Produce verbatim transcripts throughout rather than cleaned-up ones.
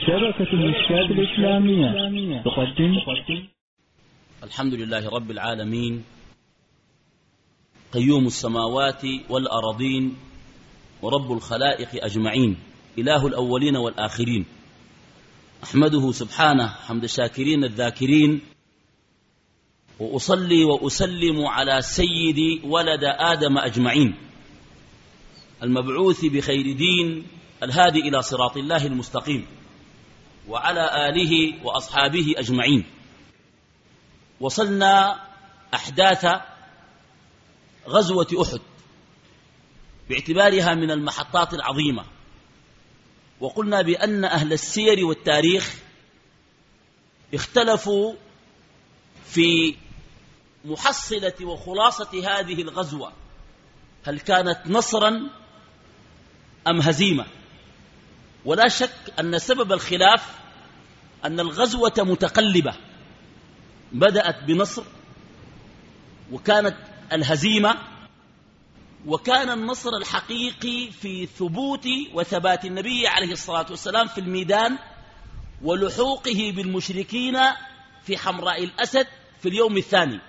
شبكة المشكات الإسلامية تقدم. الحمد لله رب العالمين قيوم السماوات والأرضين ورب الخلائق أجمعين، إله الأولين والآخرين، أحمده سبحانه حمد الشاكرين الذاكرين، وأصلي وأسلم على سيد ولد آدم أجمعين، المبعوث بخير دين، الهادي إلى صراط الله المستقيم، وعلى آله وأصحابه أجمعين. وصلنا أحداث غزوة أحد باعتبارها من المحطات العظيمة، وقلنا بأن أهل السير والتاريخ اختلفوا في محصلة وخلاصة هذه الغزوة، هل كانت نصرا أم هزيمة؟ ولا شك أن سبب الخلاف أن الغزوة متقلبة، بدأت بنصر وكانت الهزيمة، وكان النصر الحقيقي في ثبوت وثبات النبي عليه الصلاة والسلام في الميدان ولحوقه بالمشركين في حمراء الأسد في اليوم الثاني،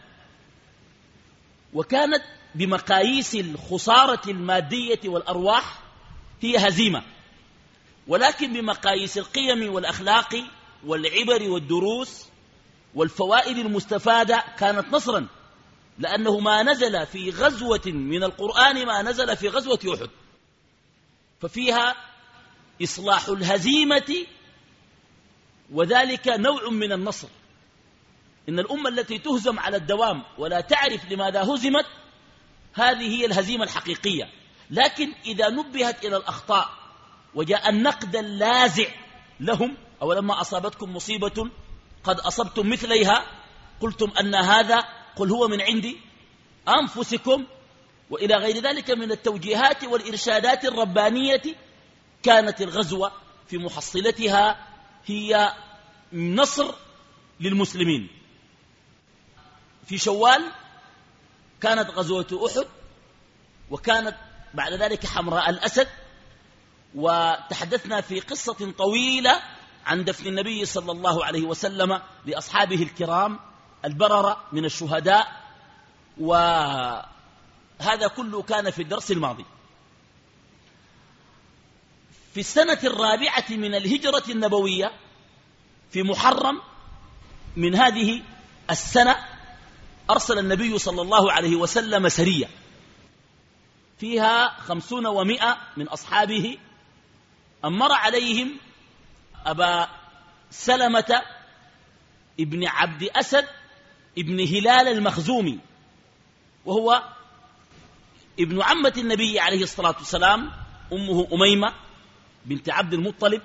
وكانت بمقاييس الخسارة المادية والأرواح هي هزيمة، ولكن بمقاييس القيم والأخلاق والعبر والدروس والفوائد المستفادة كانت نصرا، لأنه ما نزل في غزوة من القرآن ما نزل في غزوة أحد، ففيها إصلاح الهزيمة، وذلك نوع من النصر. إن الأمة التي تهزم على الدوام ولا تعرف لماذا هزمت، هذه هي الهزيمة الحقيقية. لكن إذا نبهت إلى الأخطاء وجاء النقد اللاذع لهم، أولما أصابتكم مصيبة قد أصبتم مثليها قلتم أن هذا، قل هو من عندي أنفسكم، وإلى غير ذلك من التوجيهات والإرشادات الربانية، كانت الغزوة في محصلتها هي نصر للمسلمين. في شوال كانت غزوة أحد، وكانت بعد ذلك حمراء الأسد، وتحدثنا في قصة طويلة عن دفن النبي صلى الله عليه وسلم لأصحابه الكرام البررة من الشهداء، وهذا كله كان في الدرس الماضي. في السنة الرابعة من الهجرة النبوية في محرم من هذه السنة أرسل النبي صلى الله عليه وسلم سرية فيها خمسون ومائة من أصحابه، أمر عليهم أبا سلمة ابن عبد أسد ابن هلال المخزومي، وهو ابن عمة النبي عليه الصلاة والسلام، أمه أميمة بنت عبد المطلب،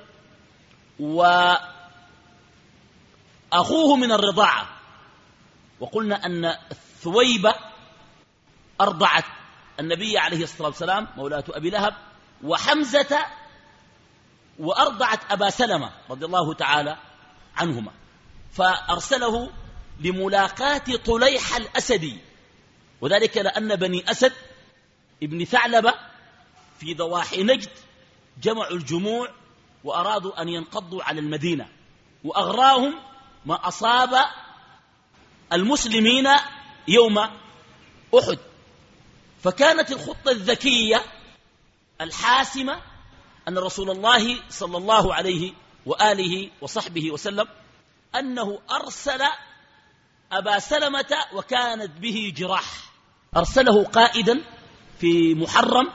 وأخوه من الرضاعة. وقلنا أن ثويبة أرضعت النبي عليه الصلاة والسلام مولاة أبي لهب، وحمزة وأرضعت أبا سلمة رضي الله تعالى عنهما، فأرسله لملاقاة طليح الأسدي، وذلك لأن بني أسد ابن ثعلبة في ضواحي نجد جمعوا الجموع وأرادوا أن ينقضوا على المدينة، وأغراهم ما أصاب المسلمين يوم أحد. فكانت الخطة الذكية الحاسمة أن رسول الله صلى الله عليه وآله وصحبه وسلم أنه أرسل أبا سلمة وكانت به جراح، أرسله قائدا في محرم،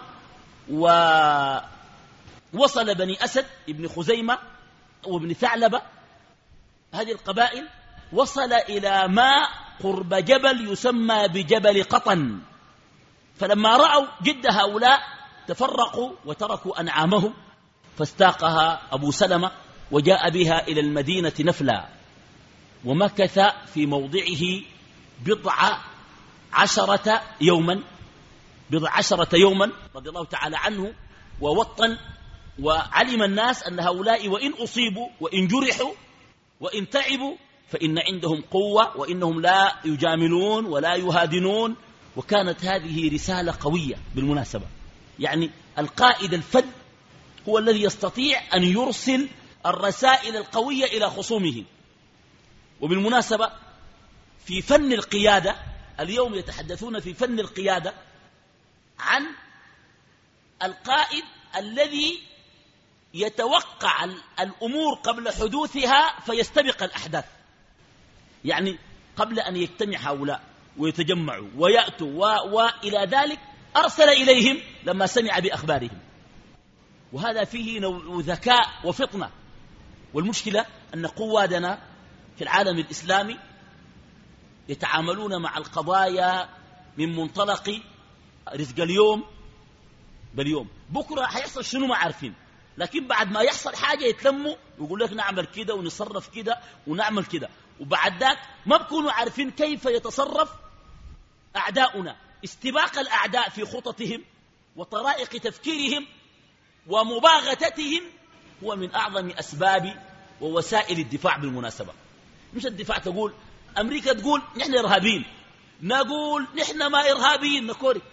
ووصل بني أسد ابن خزيمة وابن ثعلبة، هذه القبائل، وصل إلى ماء قرب جبل يسمى بجبل قطن، فلما رأوا جد هؤلاء تفرقوا وتركوا أنعامهم، فاستاقها أبو سلمة وجاء بها إلى المدينة نفلا، ومكث في موضعه بضع عشرة يوما بضع عشرة يوما رضي الله تعالى عنه، ووطن، وعلم الناس أن هؤلاء وإن أصيبوا وإن جرحوا وإن تعبوا فإن عندهم قوة، وإنهم لا يجاملون ولا يهادنون. وكانت هذه رسالة قوية بالمناسبة، يعني القائد الفذ هو الذي يستطيع أن يرسل الرسائل القوية إلى خصومه. وبالمناسبة في فن القيادة اليوم يتحدثون في فن القيادة عن القائد الذي يتوقع الأمور قبل حدوثها فيستبق الأحداث. يعني قبل أن يجتمع هؤلاء ويتجمعوا ويأتوا و... وإلى ذلك أرسل إليهم لما سمع بأخبارهم. وهذا فيه نوع ذكاء وفطنة. والمشكلة أن قوادنا في العالم الإسلامي يتعاملون مع القضايا من منطلق رزق اليوم باليوم. بكرة هيحصل شنو ما عارفين، لكن بعد ما يحصل حاجة يتلموا ويقول لك نعمل كده ونصرف كده ونعمل كده، وبعد ذاك ما بكونوا عارفين كيف يتصرف أعداؤنا. استباق الأعداء في خططهم وطرائق تفكيرهم ومباغتتهم هو من أعظم أسباب ووسائل الدفاع. بالمناسبة مش الدفاع تقول أمريكا تقول نحن إرهابيين، نقول نحن ما إرهابيين نكوري.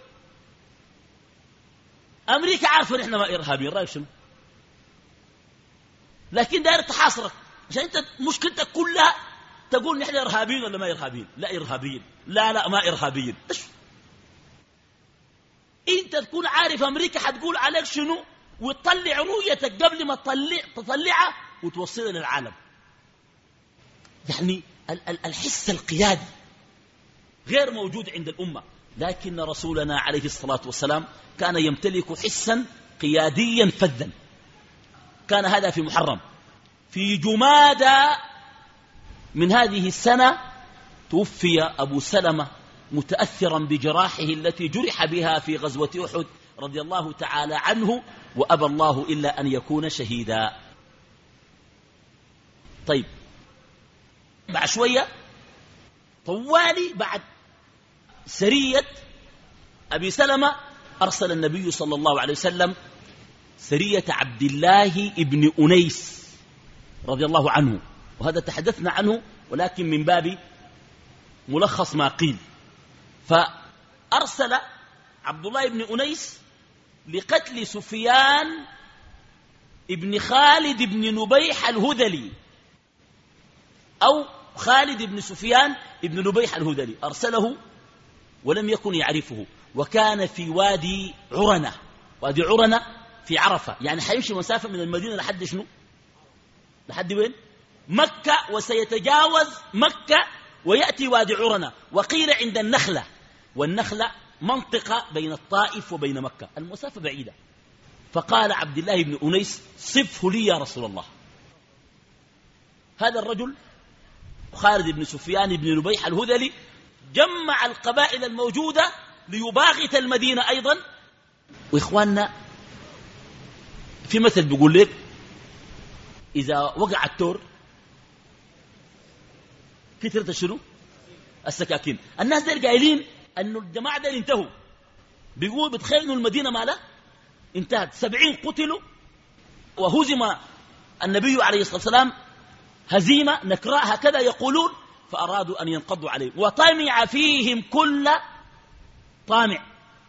أمريكا عارفة نحن ما إرهابيين، رأيك شنو؟ لكن داير تحاصرك عشان أنت مشكلتك كلها تقول نحن إرهابيين ولا ما إرهابيين. لا إرهابيين، لا لا ما إرهابيين. أنت تكون عارف أمريكا حتقول عليك شنو وتطلع رؤيتك قبل ما تطلع تطلعها وتوصلها للعالم. يعني الحس القيادي غير موجود عند الأمة، لكن رسولنا عليه الصلاة والسلام كان يمتلك حسا قياديا فذا. كان هذا في محرم. في جمادى من هذه السنة توفي أبو سلمة متأثرا بجراحه التي جرح بها في غزوة أحد رضي الله تعالى عنه، وأبى الله إلا أن يكون شهيدا. طيب بعد شوية طوالي بعد سرية أبي سلمة أرسل النبي صلى الله عليه وسلم سرية عبد الله ابن أنيس رضي الله عنه، وهذا تحدثنا عنه ولكن من باب ملخص ما قيل. فأرسل عبد الله ابن أنيس لقتل سفيان ابن خالد ابن نبيح الهذلي، أو خالد ابن سفيان ابن نبيح الهذلي. أرسله ولم يكن يعرفه، وكان في وادي عرنة. وادي عرنة في عرفة، يعني حيمشي مسافة من المدينة لحد شنو؟ لحد وين؟ مكة، وسيتجاوز مكة ويأتي وادي عرنة. وقيل عند النخلة، والنخلة منطقة بين الطائف وبين مكة، المسافة بعيدة. فقال عبد الله بن أنيس صفه لي يا رسول الله. هذا الرجل خالد بن سفيان بن نبيح الهذلي جمع القبائل الموجودة ليباغت المدينة أيضا. وإخواننا في مثل بيقول لك إذا وقع التور كثرت شنو؟ السكاكين. الناس دول قايلين أن الجماعة دول انتهوا، بيقول بتخيلوا المدينة ما لا انتهت. سبعين قتلوا وهزم النبي عليه الصلاة والسلام هزيمة نكراء هكذا يقولون، فأرادوا أن ينقضوا عليهم وطمع فيهم كل طامع.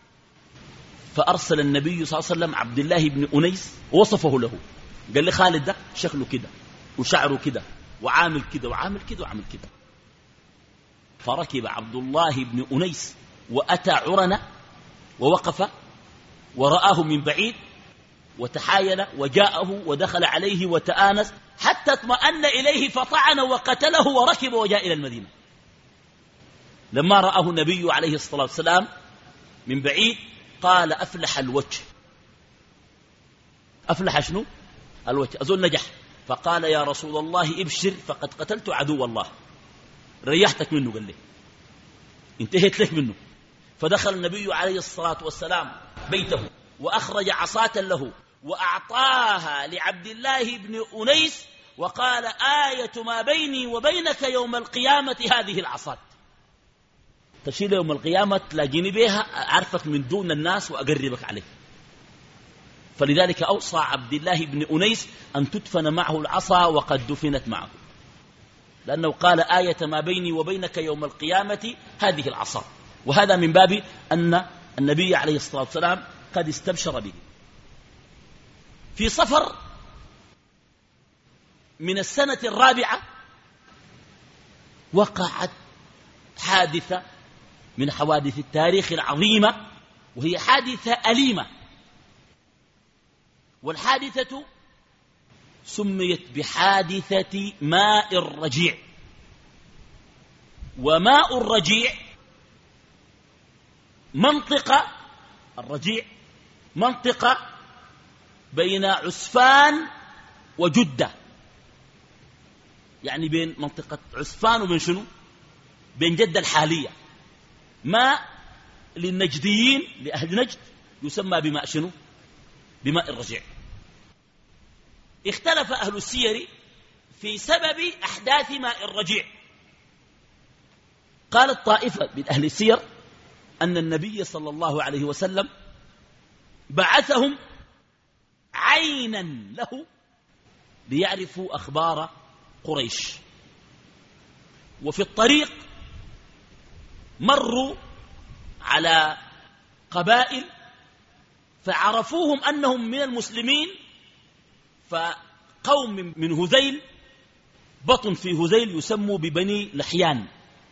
فأرسل النبي صلى الله عليه وسلم عبد الله بن أنيس ووصفه له، قال لي خالد ده شكله كده وشعره كده وعامل كده وعامل كده وعامل كده. فركب عبد الله بن أنيس وأتى عرنة ووقف ورآه من بعيد وتحايل وجاءه ودخل عليه وتآنس حتى اطمأن إليه فطعن وقتله وركب وجاء إلى المدينة. لما رآه النبي عليه الصلاة والسلام من بعيد قال أفلح الوجه. أفلح شنو؟ الوجه، أظن نجح. فقال يا رسول الله ابشر فقد قتلت عدو الله. ريحتك منه، قال لي انتهيت لك منه. فدخل النبي عليه الصلاة والسلام بيته وأخرج عصاة له وأعطاها لعبد الله بن أنيس وقال آية ما بيني وبينك يوم القيامة هذه العصاة، تشيل يوم القيامة تلاقيني بها أعرفك من دون الناس وأقربك عليه. فلذلك أوصى عبد الله بن أنيس أن تدفن معه العصا وقد دفنت معه، لأنه قال آية ما بيني وبينك يوم القيامة هذه العصا. وهذا من باب أن النبي عليه الصلاة والسلام قد استبشر به. في صفر من السنة الرابعة وقعت حادثة من حوادث التاريخ العظيمة، وهي حادثة أليمة، والحادثة سميت بحادثة ماء الرجيع. وماء الرجيع منطقة الرجيع منطقة بين عسفان وجدة، يعني بين منطقة عسفان وبين شنو؟ بين جدة الحالية. ماء للنجديين لأهل نجد يسمى بماء شنو؟ بماء الرجيع. اختلف أهل السير في سبب أحداث ماء الرجيع. قالت طائفة من أهل السير أن النبي صلى الله عليه وسلم بعثهم عينا له ليعرفوا أخبار قريش، وفي الطريق مروا على قبائل فعرفوهم أنهم من المسلمين، فقوم من هذيل بطن في هذيل يسموا ببني لحيان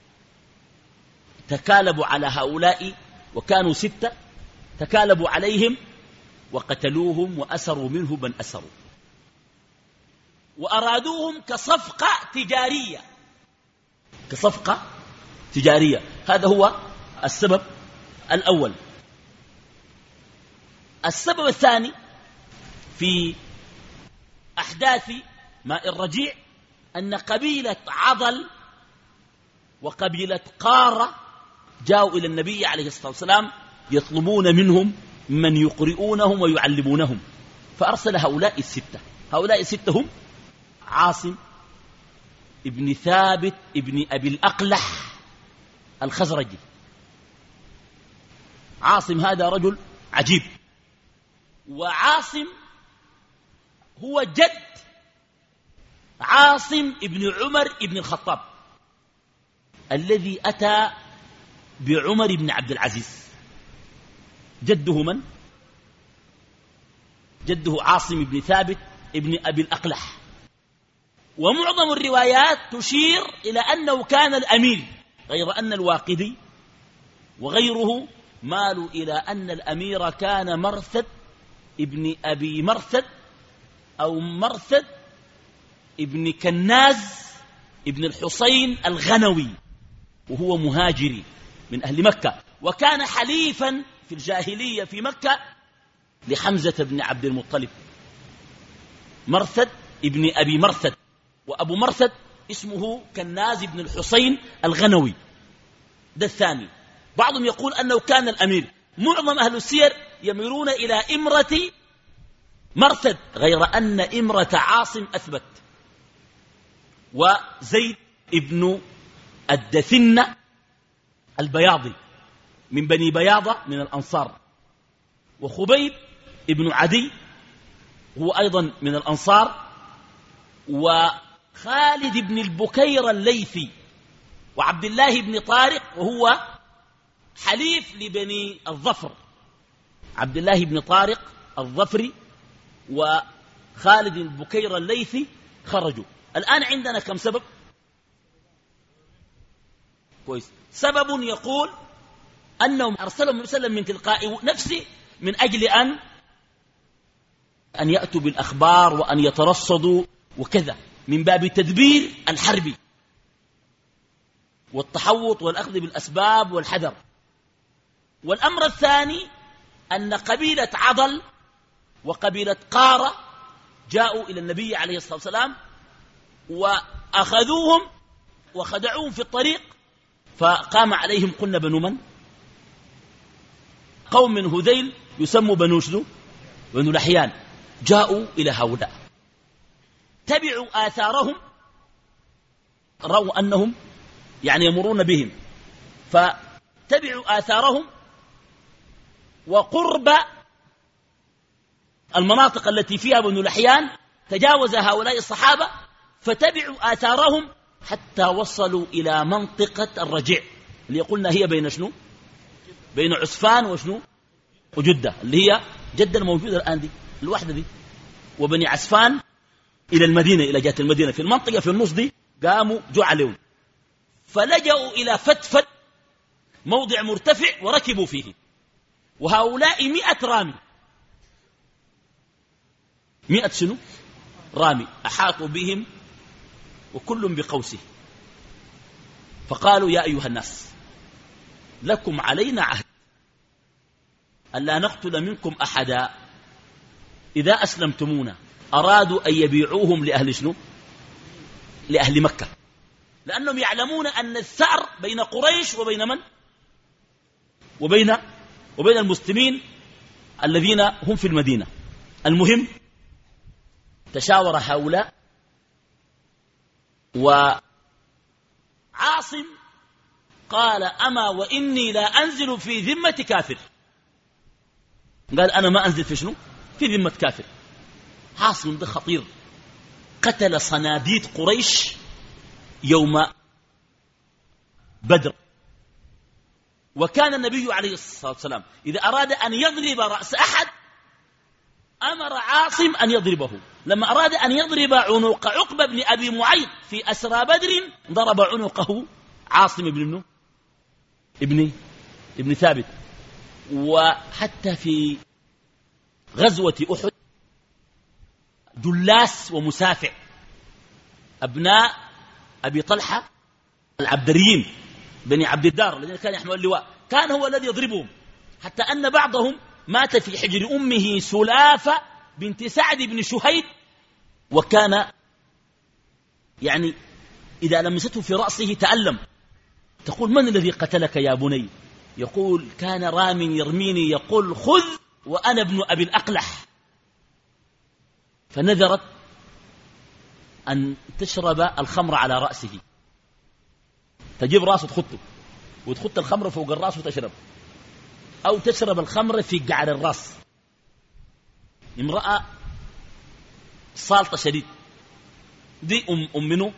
تكالبوا على هؤلاء، وكانوا ستة، تكالبوا عليهم وقتلوهم وأسروا منه من أسروا، وأرادوهم كصفقة تجارية كصفقة تجارية. هذا هو السبب الأول. السبب الثاني في أحداث ماء الرجيع أن قبيلة عضل وقبيلة قارة جاءوا إلى النبي عليه الصلاة والسلام يطلبون منهم من يقرؤونهم ويعلمونهم، فأرسل هؤلاء الستة. هؤلاء الستة هم عاصم ابن ثابت ابن أبي الأقلح الخزرجي. عاصم هذا رجل عجيب، وعاصم هو جد عاصم ابن عمر ابن الخطاب الذي أتى بعمر بن عبد العزيز. جده من؟ جده عاصم بن ثابت ابن أبي الأقلح. ومعظم الروايات تشير إلى أنه كان الأمير، غير أن الواقدي وغيره مالوا إلى أن الأمير كان مرثد ابن أبي مرثد أو مرثد ابن كناز ابن الحسين الغنوي، وهو مهاجري من أهل مكة، وكان حليفا في الجاهلية في مكة لحمزة بن عبد المطلب. مرثد ابن أبي مرثد، وأبو مرثد اسمه كناز بن الحسين الغنوي، ده الثاني. بعضهم يقول أنه كان الأمير. معظم أهل السير يميلون إلى إمرة مرثد، غير أن إمرة عاصم أثبت. وزيد ابن الدثنة البياضي من بني بياضة من الأنصار، وخبيب ابن عدي هو أيضا من الأنصار، وخالد بن البكير الليثي، وعبد الله بن طارق وهو حليف لبني الظفر. عبد الله بن طارق الظفري وخالد البكير الليثي خرجوا. الآن عندنا كم سبب؟ كويس. سبب يقول أنهم أرسلهم النبي صلى الله عليه وسلم من تلقاء نفسه من أجل أن أن يأتوا بالأخبار وأن يترصدوا وكذا، من باب تدبير الحرب والتحوط والأخذ بالأسباب والحذر. والأمر الثاني أن قبيلة عضل وقبيلة قارة جاءوا إلى النبي عليه الصلاة والسلام وأخذوهم وخدعوهم في الطريق، فقام عليهم قلنا بنو من؟ قوم من هذيل يسموا بنو شنو؟ بنو لحيان. جاءوا إلى هؤلاء، تبعوا آثارهم، رأوا أنهم يعني يمرون بهم، فتبعوا آثارهم، وقرب المناطق التي فيها بنو لحيان تجاوز هؤلاء الصحابة فتبعوا آثارهم حتى وصلوا إلى منطقة الرجيع اللي قلنا هي بين شنو؟ بين عسفان وشنو؟ وجدة، اللي هي جدة الموجودة الآن دي الوحدة دي، وبني عسفان إلى المدينة، إلى جهة المدينة، في المنطقة في النص دي قاموا جو عليهم، فلجأوا إلى فتفت موضع مرتفع وركبوا فيه، وهؤلاء مئة رامي، مئة شنو رامي، أحاطوا بهم وكل بقوسه. فقالوا: يا أيها الناس، لكم علينا عهد ألا نقتل منكم أحدا إذا أسلمتمونا. أرادوا أن يبيعوهم لأهل شنو؟ لأهل مكة، لأنهم يعلمون أن الثأر بين قريش وبين من؟ وبين وبين المسلمين الذين هم في المدينة. المهم تشاور هؤلاء، وعاصم قال: أما وإني لا أنزل في ذمة كافر. قال: أنا ما أنزل في شنو؟ في ذمة كافر. عاصم ده خطير، قتل صناديد قريش يوم بدر، وكان النبي عليه الصلاة والسلام إذا أراد أن يضرب رأس أحد أمر عاصم أن يضربه. لما أراد أن يضرب عنق عقبة بن أبي معيط في أسرى بدر ضرب عنقه عاصم بن ابن ابن ابن ثابت. وحتى في غزوة أحد جلاس ومسافع أبناء أبي طلحة العبدريين بني عبد الدار الذين كان يحمل اللواء كان هو الذي يضربهم، حتى أن بعضهم مات في حجر أمه سلافة بنت سعد بن شهيد، وكان يعني إذا لمسته في رأسه تألم. تقول: من الذي قتلك يا بني؟ يقول: كان رام يرميني يقول: خذ وأنا ابن أبي الأقلح. فنذرت أن تشرب الخمر على رأسه، تجيب رأسه تخطه وتخط الخمر فوق الرأس وتشرب، أو تشرب الخمر في قعر الرأس. امرأة صالطة شديد دي أم أم منه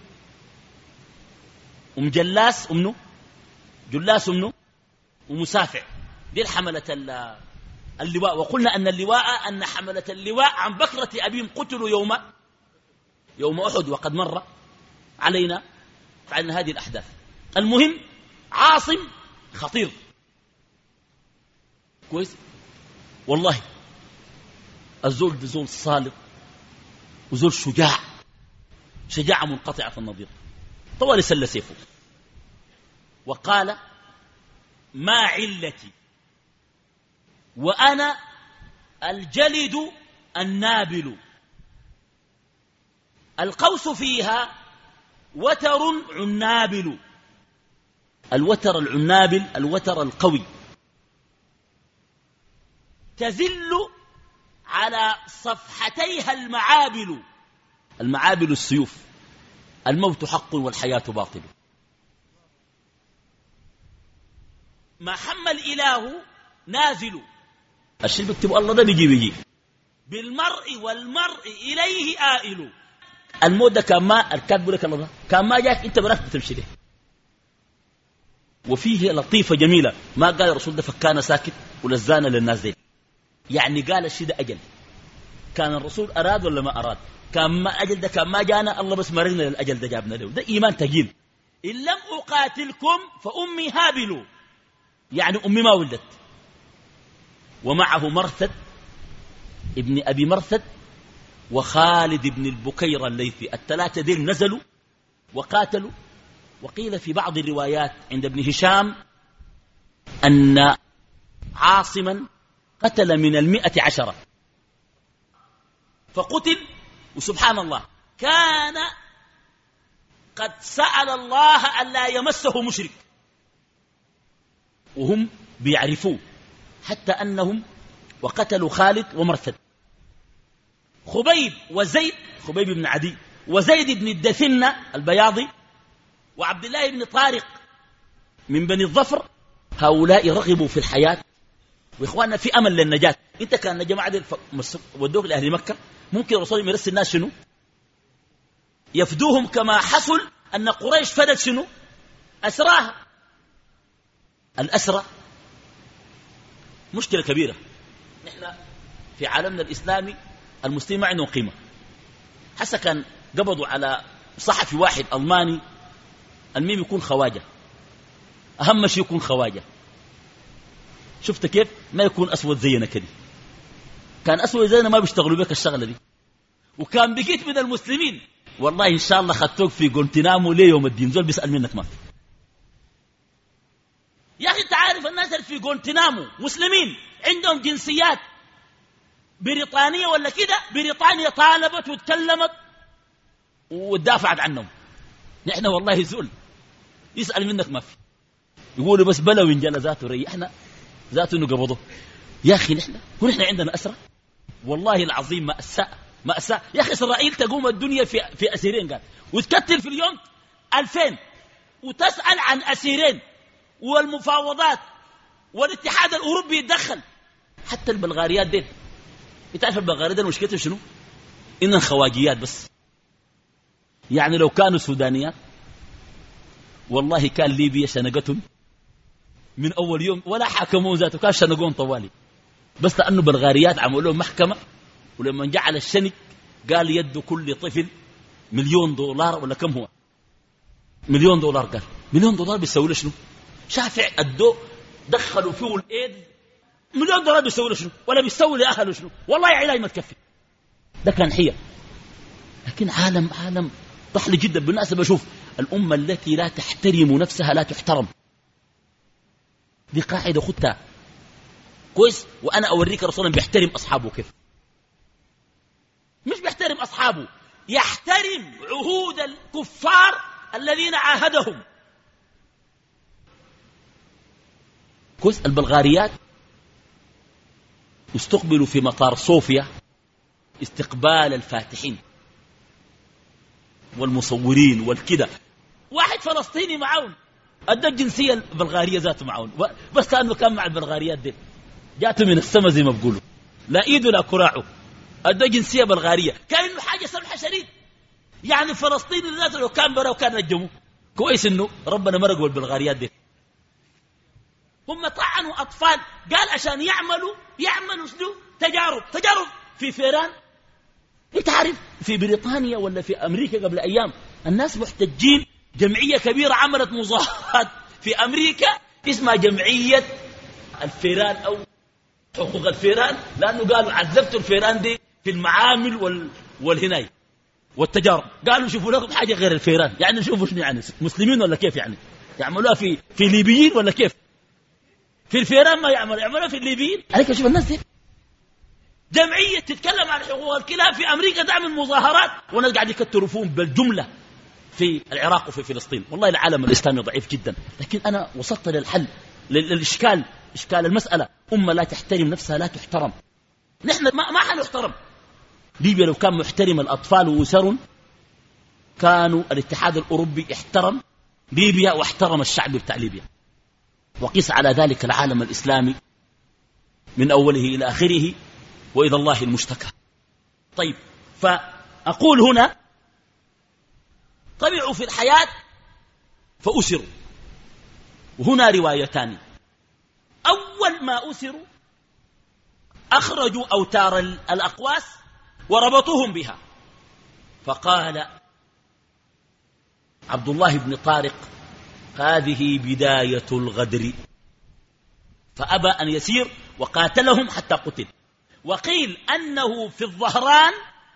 أم جلاس أمنه جلاس أمنه ومسافع، دي حملة اللواء. وقلنا أن اللواء أن حملة اللواء عن بكرة أبيهم قتلوا يوم يوم أحد، وقد مر علينا فعلنا هذه الأحداث. المهم عاصم خطير كويس والله، الزول ده زول صالح وزول شجاع، شجاعة منقطعة النظير. طوال سل سيفه وقال: ما علتي وأنا الجلد النابل، القوس فيها وتر عنابل. الوتر العنابل الوتر القوي، تذل على صفحتيها المعابل. المعابل السيوف. الموت حق والحياة باطل. ما حمى الإله نازل. الشيء بيكتب الله ده بيجي بيجي بالمرء والمرء إليه آئل. الموت ده كان ما الكاتب لك الله ده كان ما جاك انت براك بتمشي له. وفيه لطيفة جميلة، ما قال الرسول ده فكان ساكت ولزانا للناس دي، يعني قال الشيء ده أجل. كان الرسول أراد ولا ما أراد؟ كان ما أجل ده كان ما جانا، الله بس مرقنا للأجل ده جابنا له. ده إيمان تقيل. إن لم أقاتلكم فأمي هابل، يعني أمي ما ولدت. ومعه مرثد ابن أبي مرثد وخالد بن البكير الليثي، الثلاثة دين نزلوا وقاتلوا. وقيل في بعض الروايات عند ابن هشام أن عاصما قتل من المئة عشرة، فقتل. وسبحان الله كان قد سأل الله ألا يمسه مشرك، وهم بيعرفوه، حتى أنهم وقتلوا خالد ومرثد. خبيب وزيد، خبيب بن عدي وزيد بن الدثنة البياضي وعبد الله بن طارق من بني الظفر، هؤلاء رغبوا في الحياة، وإخواننا في أمل للنجاة. انت كان جماعة دي ودوك لأهل مكة، ممكن الرسول يرسل الناس شنو؟ يفدوهم كما حصل أن قريش فدت شنو؟ أسراها. الأسرى مشكلة كبيرة. نحن في عالمنا الإسلامي المسلمين ما عندهم قيمة، حسا كان قبضوا على صحفي واحد ألماني، المهم يكون خواجة، أهم شيء يكون خواجة. شفت كيف؟ ما يكون أسود زينا كده، كان أسود زينا ما بيشتغلوا بك الشغلة دي. وكان بقيت من المسلمين، والله إن شاء الله خدتوك في غوانتنامو ليه يوم الدين، زول بيسأل منك ما في. يا أخي تعرف الناس اللي في غوانتنامو مسلمين عندهم جنسيات بريطانية ولا كده، بريطانيا طالبت وتكلمت ودافعت عنهم. نحن والله زول يسأل منك ما في، يقولوا بس بلا وينجل ذاته ريحنا ذاته نقبضه. يا أخي نحن ونحن عندنا أسرة، والله العظيم مأساة مأساة. يا أخي إسرائيل تقوم الدنيا في, في أسيرين قال، وتكتل في اليوم ألفين، وتسأل عن أسيرين، والمفاوضات والاتحاد الأوروبي يتدخل. حتى البلغاريات دين، بتعرف البلغاريات دين مشكلتهم شنو؟ إنهم خواجيات بس. يعني لو كانوا سودانيات والله كان ليبيا شنقتهم من أول يوم، ولا حاكمون ذاته، كان شنقون طوالي، بس لأنه بلغاريات عملوا لهم محكمة، ولما جعل الشنق قال يد كل طفل مليون دولار ولا كم هو؟ مليون دولار. قال مليون دولار بيسوي له شنو؟ شافع الدو دخلوا فيه الإيد، مليون دولار بيسوي له شنو؟ ولا بيسوي لأهله شنو؟ والله علاج ما تكفي. ده كان حية. لكن عالم عالم ضحل جدا. بالنسبة بشوف الأمة التي لا تحترم نفسها لا تحترم، دي قاعدة خدتها كويس. وأنا أوريك رسولا بيحترم أصحابه كيف. مش بيحترم أصحابه، يحترم عهود الكفار الذين عاهدهم كويس. البلغاريات استقبلوا في مطار صوفيا استقبال الفاتحين والمصورين والكده. واحد فلسطيني معاون أدى الجنسية البلغارية ذاته معاون، بس كانوا كان مع البلغاريات دي جاته من السما زي ما بقولوا، لا إيده لا كراعه، أدى جنسية بلغارية. كان إنه حاجة سمحة شديد. يعني فلسطين ذاته لو كان برا وكان نجموا كويس إنه ربنا مرقوا البلغاريات دي. هم طعنوا أطفال، قال عشان يعملوا يعملوا شنو؟ تجارب تجارب في فيران. انت عارف في بريطانيا ولا في أمريكا قبل أيام الناس محتجين، جمعية كبيرة عملت مظاهرات في أمريكا اسمها جمعية الفيران أو حقوق الفيران، لأنه قالوا عذبتوا الفيران دي في المعامل وال... والهناي والتجارب. قالوا شوفوا لكم حاجة غير الفيران، يعني شوفوا شنو يعني مسلمين ولا كيف، يعني يعملوها في في ليبيين ولا كيف؟ في الفيران ما يعملوا يعملوها في الليبيين. عليك شوف الناس دي جمعية تتكلم عن حقوق الكلاب في أمريكا تعمل مظاهرات، والناس قاعد يكتروا فيهم بالجملة في العراق وفي فلسطين. والله العالم الإسلامي ضعيف جدا. لكن أنا وصلت للحل للإشكال، إشكال المسألة أمة لا تحترم نفسها لا تحترم. نحن ما, ما حنحترم. ليبيا لو كان محترم الأطفال وأسر كانوا الاتحاد الأوروبي احترم ليبيا واحترم الشعب بتاع ليبيا. وقيس على ذلك العالم الإسلامي من أوله إلى آخره، وإذا الله المشتكى. طيب، فأقول هنا طبعوا في الحياة فأسروا. وهنا روايتان. أول ما أسروا أخرجوا أوتار الأقواس وربطوهم بها، فقال عبد الله بن طارق هذه بداية الغدر، فأبى أن يسير وقاتلهم حتى قتل. وقيل أنه في الظهران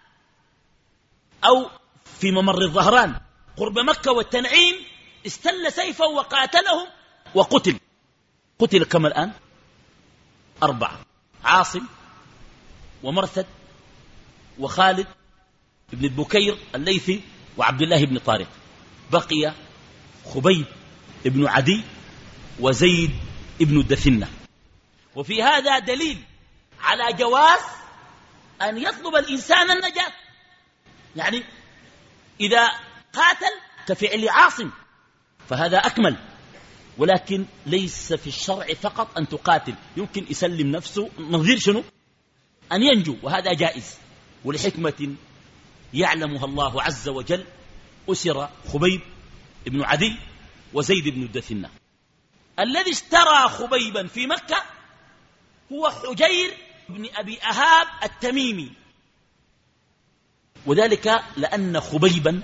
أو في ممر الظهران قرب مكة والتنعيم استل سيفه وقاتلهم وقتل. قتل كما الآن أربعة: عاصم ومرثد وخالد بن البكير الليثي وعبد الله بن طارق. بقي خبيب بن عدي وزيد بن الدثنة. وفي هذا دليل على جواز أن يطلب الإنسان النجاة. يعني إذا قاتل كفعل عاصم فهذا أكمل، ولكن ليس في الشرع فقط أن تقاتل، يمكن يسلم نفسه نظير شنو؟ أن ينجو، وهذا جائز. ولحكمة يعلمها الله عز وجل أسر خبيب بن عدي وزيد بن الدثنة. الذي اشترى خبيبا في مكة هو حجير بن أبي أهاب التميمي. وذلك لأن خبيبا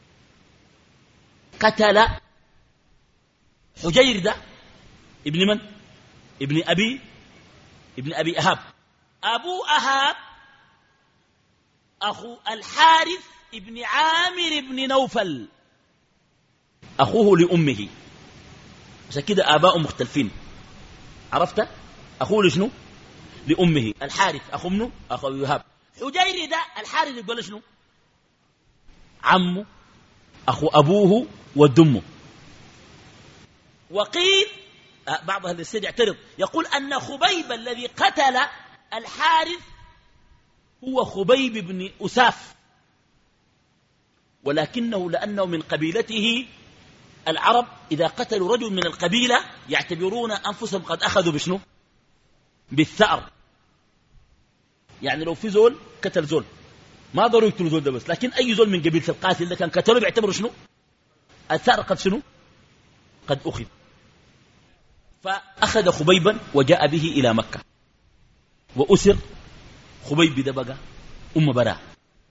قتل حجير ده ابن من؟ ابن أبي ابن أبي أهاب. أبو أهاب أخو الحارث ابن عامر بن نوفل، أخوه لأمه، عشان كده آباء مختلفين. عرفت؟ أخوه لشنو؟ لأمه. الحارث أخو منه؟ أخو أبي أهاب. حجير ده الحارث يقول شنو؟ عمه، أخو أبوه ودمه. وقيل بعض أهل السير يعترض يقول أن خبيب الذي قتل الحارث هو خبيب بن أساف، ولكنه لأنه من قبيلته العرب إذا قتلوا رجل من القبيلة يعتبرون أنفسهم قد أخذوا بشنو؟ بالثأر. يعني لو في زول قتل زول ما ضروا يقتلوا زول ده بس، لكن أي زول من قبيلة القاتل ده كان قتلوا بيعتبروا شنو؟ الثأر قد شنو؟ قد أخذ. فأخذ خبيبا وجاء به إلى مكة وأسر خبيب ده بقى أم براء.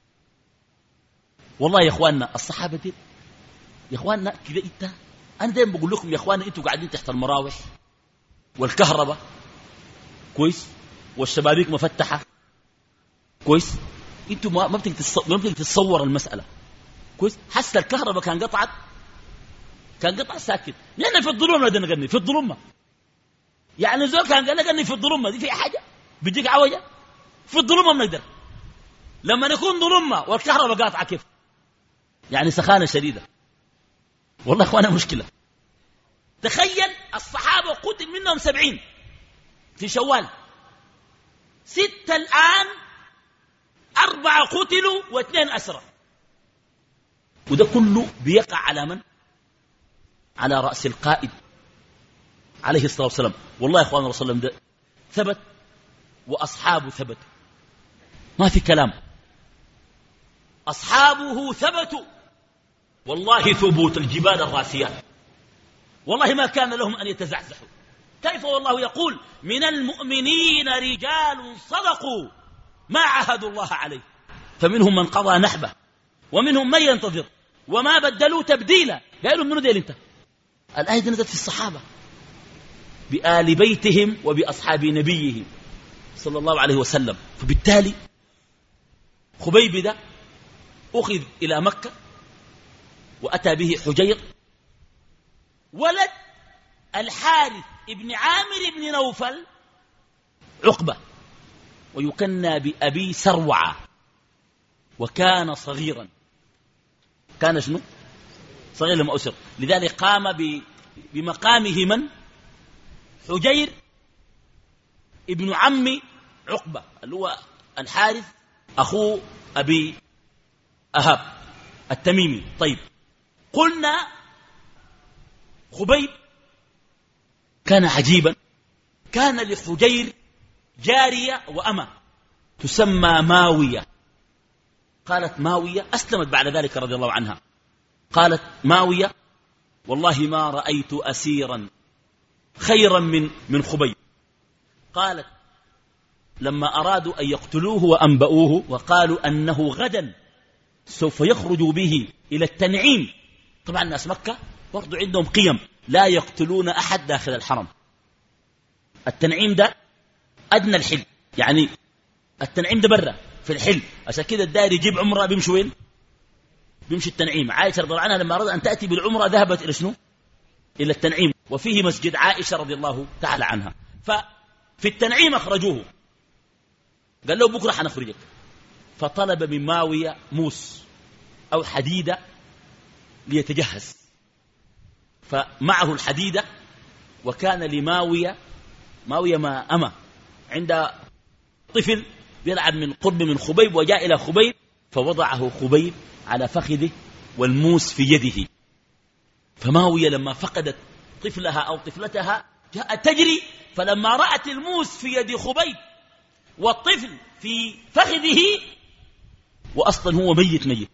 والله يا إخواننا الصحابة دي يا إخواننا كذا إنت أنا دائما بقول لكم يا إخواننا أنتوا قاعدين تحت المراوح والكهرباء كويس والشبابيك مفتحة كويس، أنتوا ما ما بتقدر تتصور المسألة كويس. حس الكهرباء كان قطعت كان قطع ساكت، لأن في الظلمة بدنا نغني في الظلمة. يعني زول كان قال نغني في الظلمة دي في حاجة بيديك عوجة في الظلمة بنقدر. لما نكون ظلمة والكهرباء قاطعة كيف؟ يعني سخانة شديدة. والله اخوانا مشكلة. تخيل الصحابة قتل منهم سبعين في شوال، ستة الآن، أربعة قتلوا واثنين أسرى، وده كله بيقع على من؟ على رأس القائد عليه الصلاة والسلام. والله يا اخوانا رسول الله ده ثبت وأصحابه ثبتوا، ما في كلام. أصحابه ثبتوا والله ثبوت الجبال الراسيات، والله ما كان لهم أن يتزعزحوا. كيف والله يقول من المؤمنين رجال صدقوا ما عاهدوا الله عليه فمنهم من قضى نحبه ومنهم من ينتظر وما بدلوا تبديلا. قالوا منو ديل انت؟ الآية دي نزلت في الصحابة بآل بيتهم وبأصحاب نبيهم صلى الله عليه وسلم. فبالتالي خبيب ده أخذ إلى مكة وأتى به حجير ولد الحارث ابن عامر بن نوفل عقبة، ويكنى بأبي سروعة، وكان صغيرا. كان شنو؟ صغير لما أسر، لذلك قام بمقامه من؟ حجير ابن عم عقبة اللي هو الحارث أخو أبي أهاب التميمي. طيب قلنا خبيب كان عجيبا، كان لحجير جارية وأمة تسمى ماوية. قالت ماوية أسلمت بعد ذلك رضي الله عنها. قالت ماوية والله ما رأيت أسيرا خيرا من من خبيب. قالت لما أرادوا أن يقتلوه وأنبؤوه وقالوا أنه غدا سوف يخرج به إلى التنعيم. طبعا الناس مكة برضو عندهم قيم، لا يقتلون أحد داخل الحرم. التنعيم ده أدنى الحل، يعني التنعيم ده برا في الحل، عشان كده الداير يجيب عمره بيمشي وين؟ بيمشي التنعيم. عائشة رضي الله عنها لما أراد أن تأتي بالعمرة ذهبت إلى شنو؟ إلى التنعيم، وفيه مسجد عائشة رضي الله تعالى عنها. ففي التنعيم أخرجوه، قال له بكرة حنخرجك. فطلب من ماوية موس أو حديدة ليتجهز، فمعه الحديدة. وكان لماوية ماوية ما أما عند طفل يلعب من قرب من خبيب، وجاء إلى خبيب فوضعه خبيب على فخذه والموس في يده. فماوية لما فقدت طفلها أو طفلتها جاءت تجري، فلما رأت الموس في يد خبيب والطفل في فخذه وأصلا هو ميت ميت،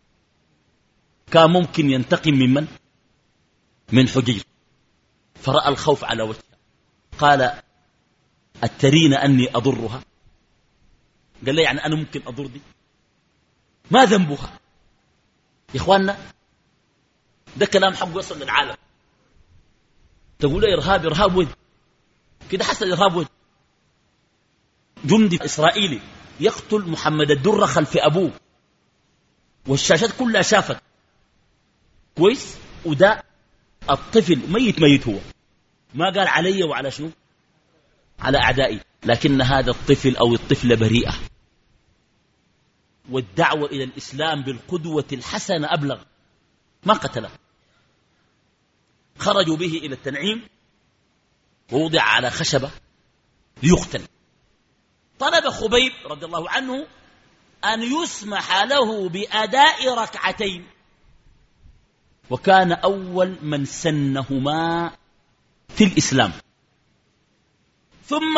كان ممكن ينتقم من من؟ من حجير. فرأى الخوف على وجهه، قال أترين أني أضرها؟ قال لي يعني أنا ممكن أضر دي؟ ما ذنبها؟ يا إخواننا ده كلام حق يصل للعالم. تقول إرهاب إرهاب وين كده؟ حصل إرهاب وين؟ جندي إسرائيلي يقتل محمد الدرة خلف أبوه والشاشات كلها شافت كويس، وده الطفل ميت ميت، هو ما قال علي وعلى شنو؟ على أعدائي، لكن هذا الطفل أو الطفلة بريئة. والدعوة إلى الإسلام بالقدوة الحسنة أبلغ، ما قتله. خرجوا به إلى التنعيم ووضع على خشبة ليقتل. طلب خبيب رضي الله عنه أن يسمح له بأداء ركعتين، وكان أول من سنهما في الإسلام. ثم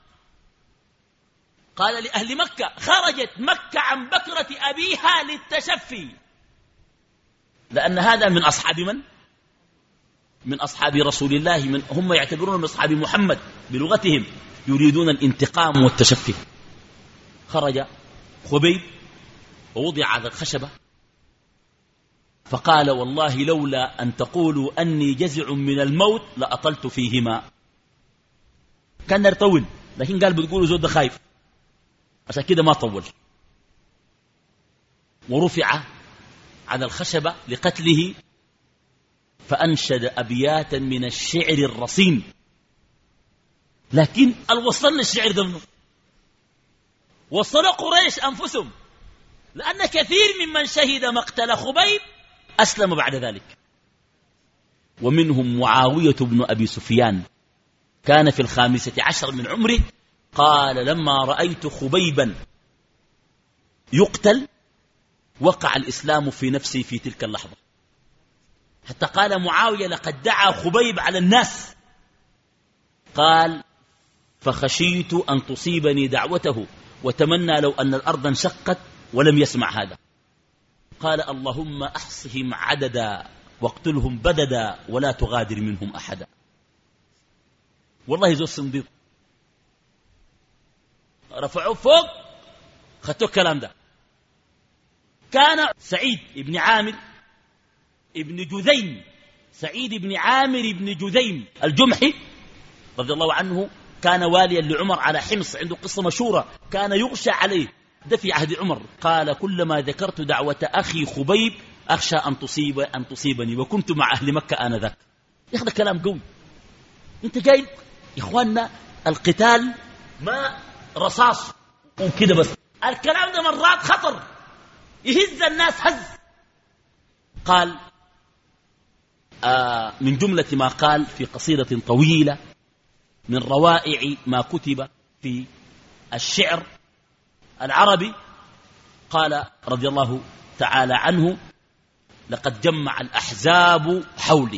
قال لأهل مكة: خرجت مكة عن بكرة أبيها للتشفي، لأن هذا من أصحاب من؟ من أصحاب رسول الله، من هم يعتبرون من أصحاب محمد بلغتهم، يريدون الانتقام والتشفي. خرج خبيب ووضع على الخشبة فقال: والله لولا أن تقولوا أني جزع من الموت لأطلت فيهما. كان يطول، لكن قال بتقولوا زود خايف، عشان كده ما طول. ورفع على الخشبة لقتله، فأنشد أبياتا من الشعر الرصين. لكن الوصلنا الشعر ده منه، وصل قريش أنفسهم، لأن كثير ممن شهد مقتل خبيب أسلم بعد ذلك. ومنهم معاوية بن أبي سفيان، كان في الخامسة عشر من عمره، قال: لما رأيت خبيبا يقتل وقع الإسلام في نفسي في تلك اللحظة. حتى قال معاوية: لقد دعا خبيب على الناس، قال: فخشيت أن تصيبني دعوته، وتمنى لو أن الأرض انشقت ولم يسمع هذا. قال: اللهم أحصهم عددا واقتلهم بددا ولا تغادر منهم أحدا. والله زو الصنديق رفعوه فوق، خدتوا الكلام ده. كان سعيد بن عامر ابن جذيم، سعيد بن عامر بن جذيم الجمحي رضي الله عنه، كان واليا لعمر على حمص، عنده قصة مشهورة، كان يغشى عليه، ده في عهد عمر. قال: كلما ذكرت دعوة أخي خبيب أخشى أن تصيب أن تصيبني، وكنت مع أهل مكة آنذاك. ياخذ كلام قوي. انت جاي يا اخواننا، القتال ما رصاص وكده بس، الكلام ده مرات خطر يهز الناس هز. قال آه من جملة ما قال في قصيدة طويلة من روائع ما كتب في الشعر العربي، قال رضي الله تعالى عنه: لقد جمع الأحزاب حولي.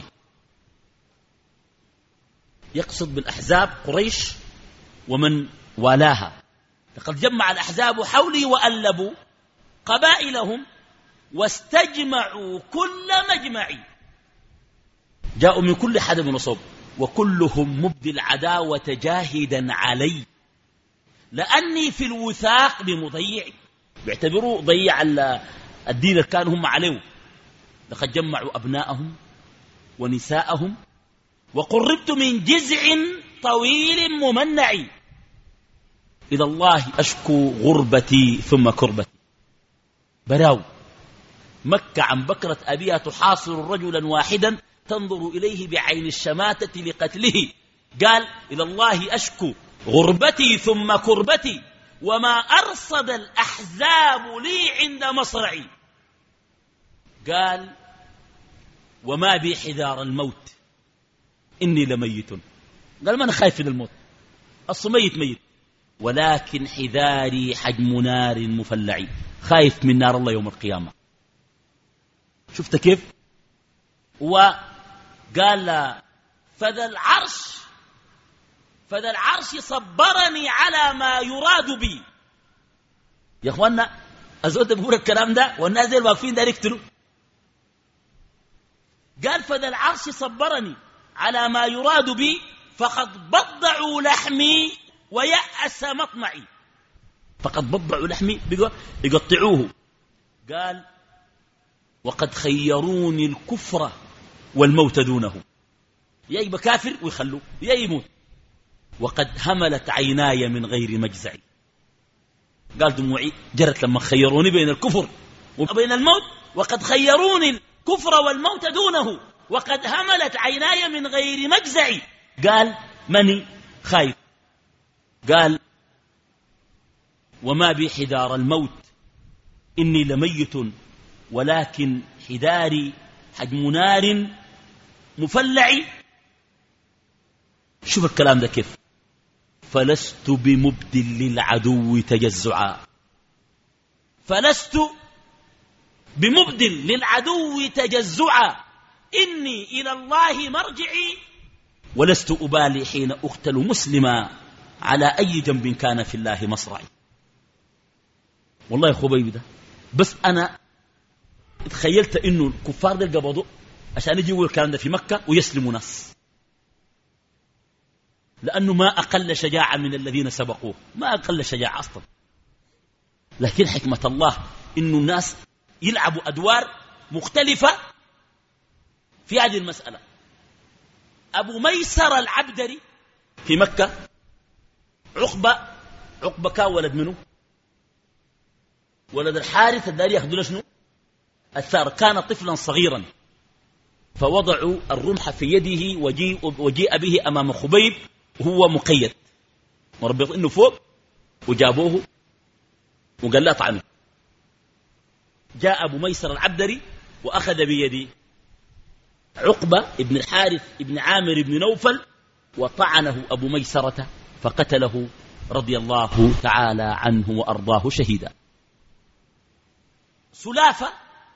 يقصد بالأحزاب قريش ومن والاها. لقد جمع الأحزاب حولي وألبوا قبائلهم واستجمعوا كل مجمع، جاءوا من كل حدب وصوب، وكلهم مبدي العداوة جاهدا علي، لأني في الوثاق بمضيع. بيعتبروا ضيع الدين اللي كانوا هم عليه. لقد جمعوا أبناءهم ونساءهم، وقربت من جزع طويل ممنع، إلى الله أشكو غربتي ثم كربتي. براو مكة عن بكرة أبيها تحاصر رجلا واحدا تنظر إليه بعين الشماتة لقتله. قال: إلى الله أشكو غربتي ثم كربتي، وما أرصد الأحزاب لي عند مصرعي. قال: وما بي حذار الموت إني لميت. قال: ما أنا خايف من الموت، أصل ميت ميت، ولكن حذاري حجم نار مفلع، خايف من نار الله يوم القيامة. شفت كيف؟ وقال: فذا العرش فذا العرش صبرني على ما يراد بي. يا اخوانا الزول ده بيقول الكلام ده والناس دي واقفين داير يقتلوا. قال: فذا العرش صبرني على ما يراد بي، فقد بضعوا لحمي ويأس مطمعي. فقد بضعوا لحمي، يقطعوه قال وقد خيروني الكفر والموت دونه، يا يبقى كافر ويخلوه يا يموت. وقد هملت عيناي من غير مجزعي، قال دموعي جرت لما خيروني بين الكفر وبين الموت. وقد خيروني الكفر والموت دونه وقد هملت عيناي من غير مجزعي. قال مني خايف، قال وما بي حدار الموت إني لميت ولكن حداري حجم نار مفلع. شوف الكلام ده كيف، فلست بمبدل للعدو تجزعا، فلست بمبدل للعدو تجزعا، إني إلى الله مرجعي ولست أبالي حين أقتل مسلما على أي جنب كان في الله مصرعي. والله يا خبيبي ده بس أنا تخيلت إنه الكفار دي قبضوا عشان يجيوا الكلام ده في مكة ويسلموا ناس، لأنه ما أقل شجاعة من الذين سبقوه، ما أقل شجاعة أصلا. لكن حكمة الله إنه الناس يلعبوا أدوار مختلفة في هذه المسألة. أبو ميسر العبدري في مكة، عقبة عقبة كان ولد منه، ولد الحارث الداري يأخذوا له شنو الثار، كان طفلا صغيرا فوضعوا الرمح في يده وجيء, وجيء به أمام خبيب وهو مقيد وربط إنه فوق، وجابوه وقال لا طعنه. جاء أبو ميسر العبدري وأخذ بيدي عقبة ابن الحارث ابن عامر ابن نوفل وطعنه أبو ميسرة فقتله رضي الله تعالى عنه وأرضاه شهيدا. سلافة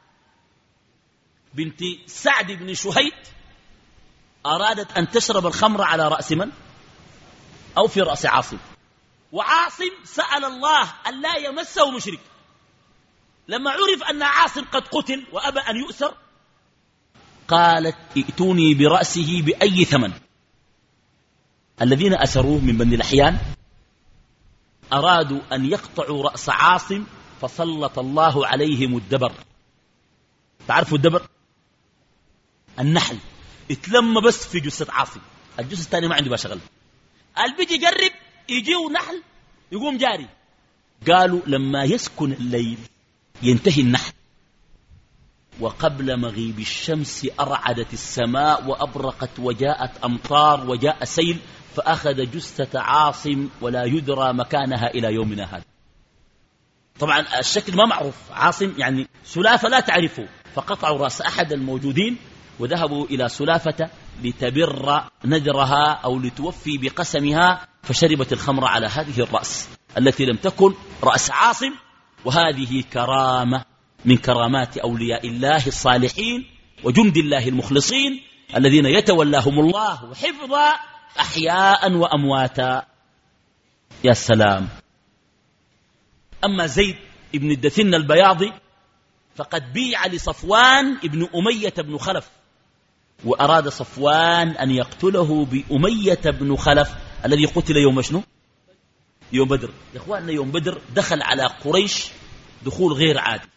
بنت سعد بن شهيد أرادت أن تشرب الخمر على رأس من؟ أو في رأس عاصم، وعاصم سأل الله أن لا يمسه مشرك. لما عرف أن عاصم قد قتل وأبى أن يؤسر قالت ائتوني برأسه بأي ثمن. الذين أسروه من بني الأحيان أرادوا أن يقطعوا رأس عاصم فسلط الله عليهم الدبر. تعرفوا الدبر؟ النحل اتلم بس في جثة عاصم، الجثة الثانية ما عنده بشغل. قال بيجي يجرب يجيو نحل يقوم جاري. قالوا لما يسكن الليل ينتهي النحل، وقبل مغيب الشمس أرعدت السماء وأبرقت وجاءت أمطار وجاء سيل فأخذ جثة عاصم ولا يدرى مكانها إلى يومنا هذا. طبعا الشكل ما معروف، عاصم يعني سلافة لا تعرفه، فقطعوا رأس أحد الموجودين وذهبوا إلى سلافة لتبر نذرها أو لتوفي بقسمها، فشربت الخمر على هذه الرأس التي لم تكن رأس عاصم. وهذه كرامة من كرامات أولياء الله الصالحين وجند الله المخلصين الذين يتولاهم الله حفظا أحياء وأمواتا. يا سلام. أما زيد ابن الدثن البياضي فقد بيع لصفوان ابن أمية بن خلف، وأراد صفوان أن يقتله بأمية بن خلف الذي قتل يوم شنو؟ يوم بدر. يا إخواننا يوم بدر دخل على قريش دخول غير عادي،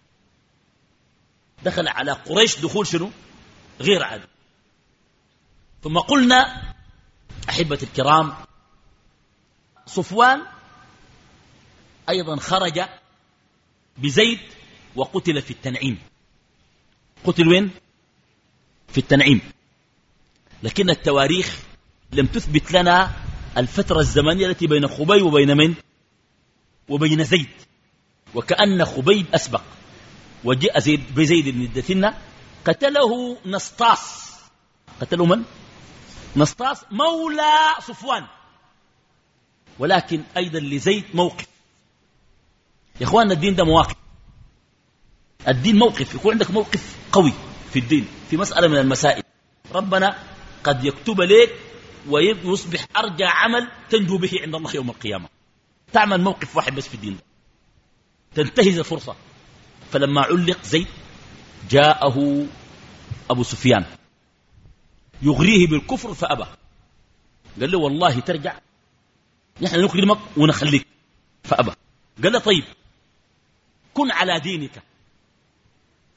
دخل على قريش دخول شنو؟ غير عادي. ثم قلنا أحبة الكرام صفوان أيضا خرج بزيد وقتل في التنعيم. قتل وين؟ في التنعيم. لكن التواريخ لم تثبت لنا الفترة الزمنية التي بين خبيب وبين من؟ وبين زيد، وكأن خبيب أسبق وجاء زيد بزيد بن الدثنة قتله نسطاس. قتله من؟ نسطاس مولى صفوان. ولكن أيضا لزيد موقف. يا إخواننا الدين ده مواقف، الدين موقف، يكون عندك موقف قوي في الدين في مسألة من المسائل ربنا قد يكتب لك ويصبح أرجى عمل تنجو به عند الله يوم القيامة. تعمل موقف واحد بس في الدين ده تنتهز الفرصة. فلما علق زيد جاءه أبو سفيان يغريه بالكفر فأبى، قال له والله ترجع نحن نكرمك ونخليك، فأبى. قال له طيب كن على دينك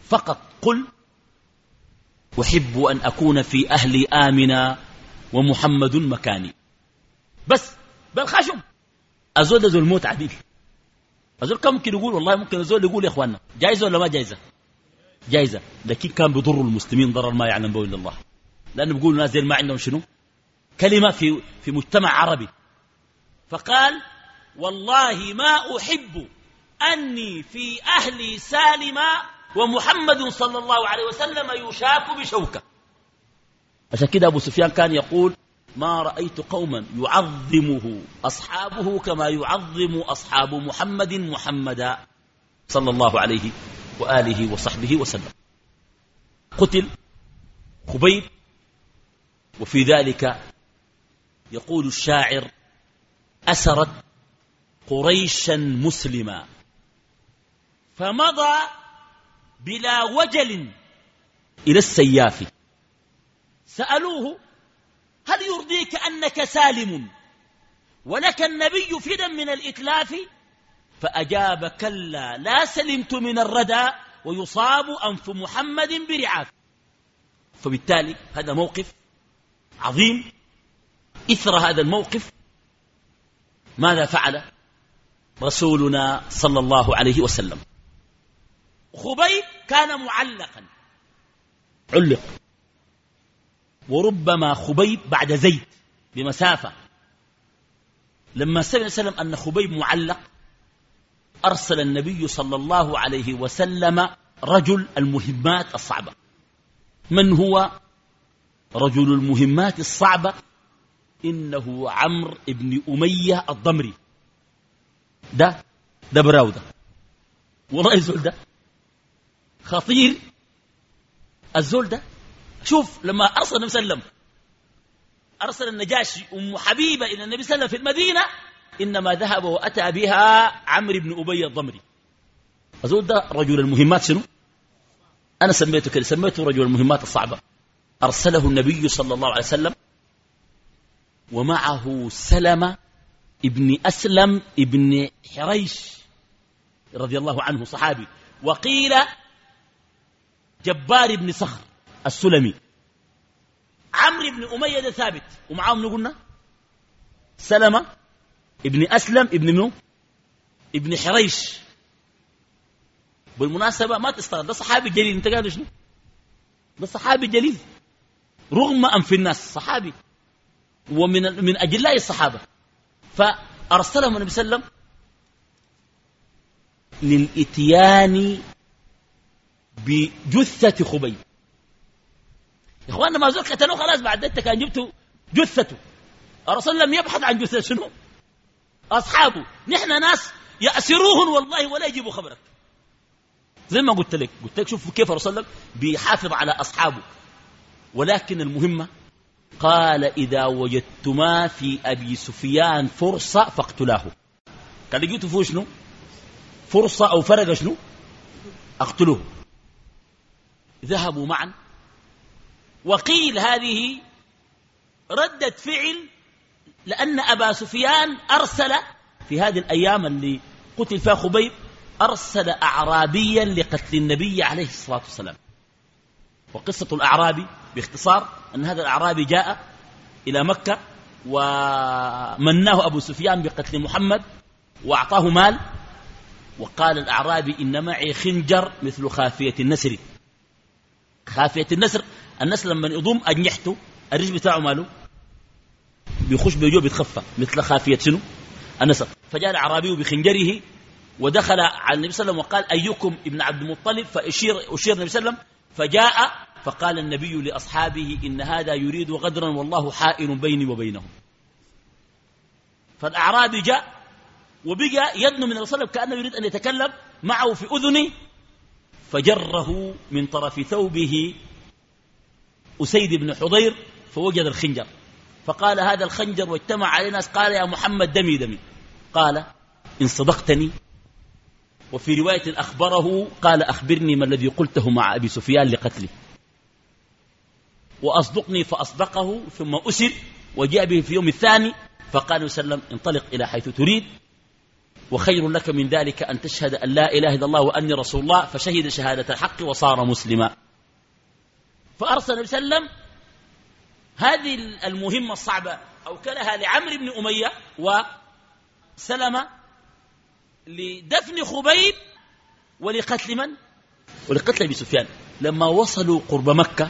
فقط قل أحب أن أكون في أهلي آمنا ومحمد مكاني، بس بل خشم. أزول ده زول الموت عديل. أزول كم ممكن يقول والله ممكن أزول يقول يا إخواننا جائزة ولا ما جائزة؟ جائزة، لكن كان بيضر المسلمين ضرر ما يعلم به إلا الله، لأنه بيقول الناس دي ما عندهم شنو كلمة في, في مجتمع عربي. فقال والله ما أحب أني في أهلي سالما ومحمد صلى الله عليه وسلم يشاك بشوكة. عشان كده أبو سفيان كان يقول ما رأيت قوما يعظمه أصحابه كما يعظم أصحاب محمد محمدا صلى الله عليه وآله وصحبه وسلم. قتل خبيب، وفي ذلك يقول الشاعر أسرت قريشا مسلما فمضى بلا وجل إلى السياف، سألوه هل يرضيك أنك سالم ولك النبي فدا من الإتلاف؟ فأجاب كلا لا سلمت من الردى ويصاب أنف محمد برعاف. فبالتالي هذا موقف عظيم. إثر هذا الموقف ماذا فعل رسولنا صلى الله عليه وسلم؟ خبيب كان معلقا، علق، وربما خبيب بعد زيد بمسافة. لما سمع وسلم أن خبيب معلق أرسل النبي صلى الله عليه وسلم رجل المهمات الصعبة. من هو رجل المهمات الصعبة؟ إنه عمرو بن أمية الضمري. ده ده براو ده والله الزول ده خطير. الزول ده شوف لما أرسل النبي صلى الله عليه وسلم أرسل النجاشي أم حبيبة إلى النبي صلى الله عليه وسلم في المدينة، إنما ذهب وأتى بها عمرو بن أمية الضمري. الزول ده رجل المهمات شنو؟ أنا سميته كده، سميته رجل المهمات الصعبة. أرسله النبي صلى الله عليه وسلم ومعه سلمة ابن أسلم ابن حريش رضي الله عنه صحابي، وقيل جبار بن صخر السلمي. عمرو بن أمية ده ثابت، ومعاهم نقولنا سلمة ابن أسلم ابن منو؟ ابن حريش. بالمناسبة ما تستغرب، ده صحابي جليل. انت قال شنو؟ ده صحابي جليل رغم أن في الناس صحابي ومن من أجلاء الصحابة. فأرسلهم النبي صلى الله عليه وسلم للإتيان بجثة خبيب. يا إخواننا ما زال قتلوه خلاص، بعد ذلك كان جبتوا جثته. الرسول لم يبحث عن جثة شنو؟ أصحابه. نحن ناس يأسروهن والله ولا يجيبوا خبرك. زي ما قلت لك قلت لك شوفوا كيف الرسول بيحافظ على أصحابه. ولكن المهمة قال إذا وجدتما في أبي سفيان فرصة فاقتلاه. قال لقيتوا فيه شنو؟ فرصة أو فرق شنو؟ اقتلوه. ذهبوا معا، وقيل هذه ردة فعل لأن أبا سفيان أرسل في هذه الأيام اللي قتل فيها خبيب، أرسل أعرابيا لقتل النبي عليه الصلاة والسلام. وقصة الأعرابي باختصار أن هذا الأعرابي جاء إلى مكة ومناه أبو سفيان بقتل محمد وأعطاه مال، وقال الأعرابي إن معي خنجر مثل خافية النسر. خافية النسر، النسر لما يضم أجنحته الرجل بتاعه ماله بيخش بيجوه بيتخفى مثل خافية شنو النسر. فجاء الأعرابي بخنجره ودخل على النبي صلى الله عليه وسلم وقال أيكم ابن عبد المطلب؟ فأشير أشير النبي صلى الله عليه وسلم، فجاء فقال النبي لأصحابه إن هذا يريد غدرا والله حائل بيني وبينهم. فالأعرابي جاء وبقى يدنو من الرسول كأنه يريد أن يتكلم معه في أذنه، فجره من طرف ثوبه أسيد بن حضير فوجد الخنجر، فقال هذا الخنجر واجتمع عليه ناس. قال يا محمد دمي دمي. قال إن صدقتني. وفي رواية أخبره قال أخبرني ما الذي قلته مع أبي سفيان لقتله، وأصدقني فأصدقه، ثم أسر وجاء به في يوم الثاني. فقال صلى الله عليه وسلم انطلق إلى حيث تريد وخير لك من ذلك أن تشهد أن لا إله إلا الله وأني رسول الله، فشهد شهادة الحق وصار مسلما. فأرسل النبي صلى الله عليه وسلم هذه المهمة الصعبة أوكلها لعمرو بن أمية وسلمة لدفن خبيب ولقتل من؟ ولقتل أبي سفيان. لما وصلوا قرب مكة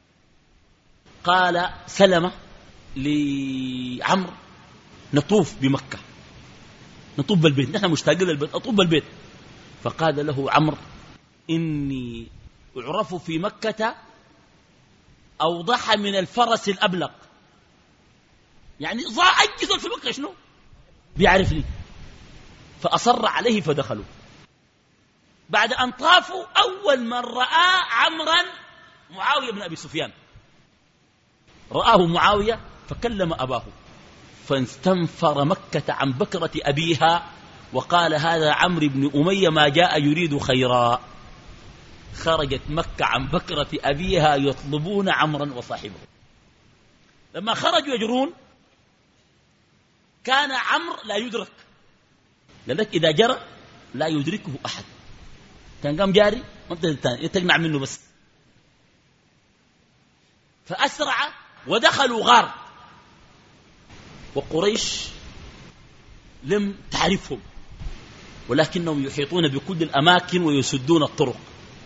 قال سلمة لعمرو نطوف بمكة، نطوف بالبيت، نحن مشتاقين للبيت، أطوف بالبيت. فقال له عمرو إني أعرف في مكة أوضح من الفرس الأبلق، يعني ضاع أجزل في مكة شنو بيعرفني. فأصر عليه فدخلوا. بعد أن طافوا أول من رأى عمرا معاوية بن أبي سفيان، رآه معاوية فكلم أباه فاستنفر مكة عن بكرة أبيها وقال هذا عمرو بن أمية ما جاء يريد خيرا. خرجت مكة عن بكرة أبيها يطلبون عمرا وصاحبه. لما خرجوا يجرون كان عمرو لا يدرك، لذلك إذا جرى لا يدركه أحد، كان قام جاري ما بتقدر تجمع منه بس. فأسرع ودخلوا غار، وقريش لم تعرفهم ولكنهم يحيطون بكل الأماكن ويسدون الطرق.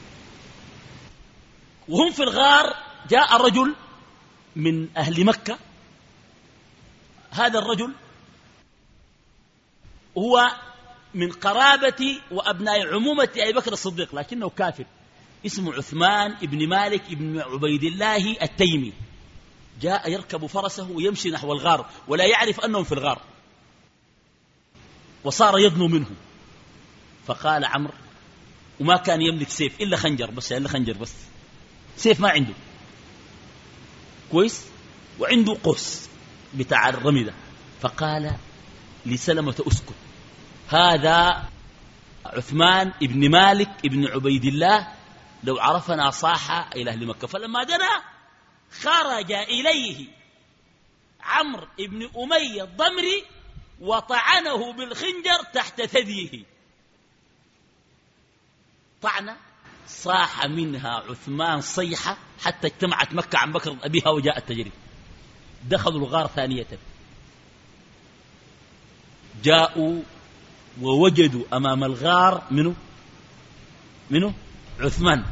وهم في الغار جاء رجل من أهل مكة. هذا الرجل هو من قرابة وأبناء عمومة أبي بكر الصديق لكنه كافر، اسمه عثمان ابن مالك ابن عبيد الله التيمي. جاء يركب فرسه ويمشي نحو الغار ولا يعرف أنهم في الغار، وصار يدنو منه. فقال عمرو، وما كان يملك سيف إلا خنجر بس، إلا خنجر بس، سيف ما عنده كويس، وعنده قوس بتاع الرمي ده. فقال لسلمة اسكت، هذا عثمان ابن مالك ابن عبيد الله لو عرفنا صاح إلى أهل مكة. فلما دنا خرج إليه عمرو ابن أمية الضمري وطعنه بالخنجر تحت ثديه طعنة صاح منها عثمان صيحة حتى اجتمعت مكة عن بكر أبيها وجاءت تجري. دخلوا الغار ثانية، جاءوا ووجدوا أمام الغار منه منه عثمان،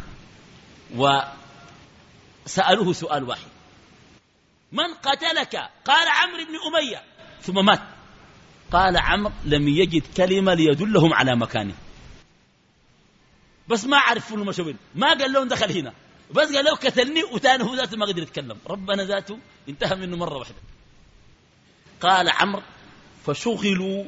وسألوه سؤال واحد: من قتلك؟ قال عمرو بن أمية، ثم مات. قال عمرو لم يجد كلمة ليدلهم على مكانه، بس ما عرفوا له مشوين، ما قال لهم دخل هنا، بس قال له قتلني، وتاني هو ذاته ما قدر يتكلم، ربنا ذاته انتهى منه مرة واحدة. قال عمرو فشغلوا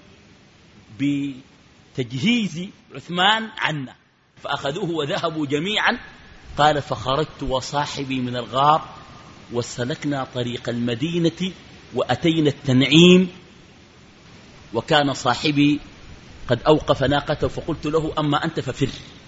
بتجهيز عثمان عنا فأخذوه وذهبوا جميعا. قال فخرجت وصاحبي من الغار وسلكنا طريق المدينة وأتينا التنعيم، وكان صاحبي قد أوقف ناقته، فقلت له أما أنت ففر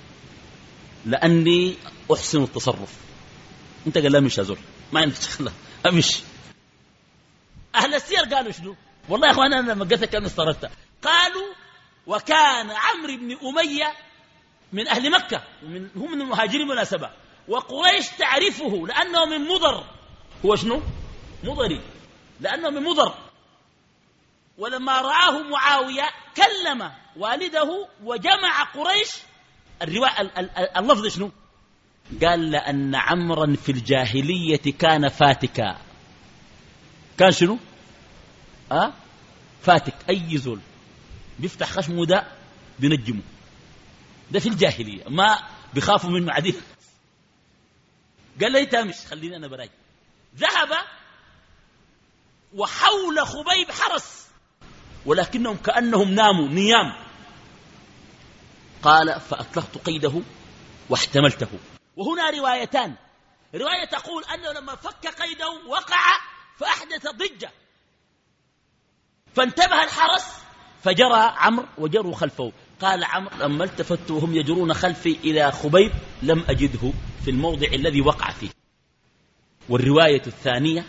لأني أحسن التصرف. أنت قال لا مش أزور، ما عندك شغلة أمشي. أهل السير قالوا شنو؟ والله يا أخوان أنا لما قلت كان استردت. قالوا وكان عمرو بن أمية من أهل مكة، ومن هم من المهاجرين مناسبة، وقريش تعرفه لأنه من مضر. هو شنو؟ مضري، لأنه من مضر. ولما رآه معاوية كلم والده وجمع قريش. الرواية اللفظ شنو؟ قال لأن عمرا في الجاهلية كان فاتكا. كان شنو؟ أه؟ فاتك، أي زول بيفتح خشمه ده بنجمه، ده في الجاهلية ما بيخافوا منه عديد. قال لي تامش خليني أنا براي. ذهب وحول خبيب حرس ولكنهم كأنهم ناموا نيام. قال فأطلقت قيده واحتملته. وهنا روايتان، رواية تقول أنه لما فك قيده وقع فأحدث ضجة، فانتبه الحرس فجرى عمرو وجروا خلفه. قال عمرو لما التفت وهم يجرون خلفي إلى خبيب لم أجده في الموضع الذي وقع فيه. والرواية الثانية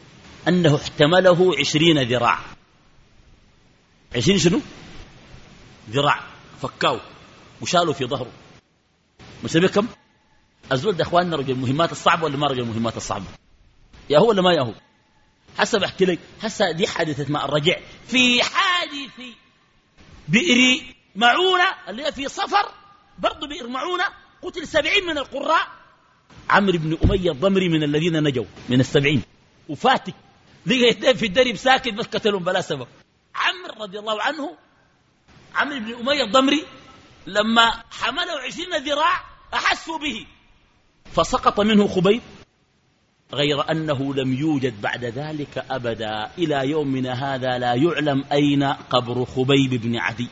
أنه احتمله عشرين ذراع. عشرين شنو؟ ذراع فكاو وشالوا في ظهره. مش بكم الزول ده اخواننا رجل المهمات الصعبه ولا ما رجل المهمات الصعبه؟ يا هو ولا ما يا هو؟ حسب احكي لك. هسه دي حادثه مع الرجع. في حادث بئر معونه اللي هي في صفر برضه بئر معونه قتل سبعين من القراء. عمرو بن اميه الضمري من الذين نجوا من السبعين وفاتك لقى يدين في الدرب ساكت بس قتلهم بلا سبب. عمرو رضي الله عنه عمرو بن اميه الضمري لما حملوا عشرين ذراع احسوا به فسقط منه خبيب، غير أنه لم يوجد بعد ذلك أبدا. إلى يومنا هذا لا يعلم أين قبر خبيب بن عدي.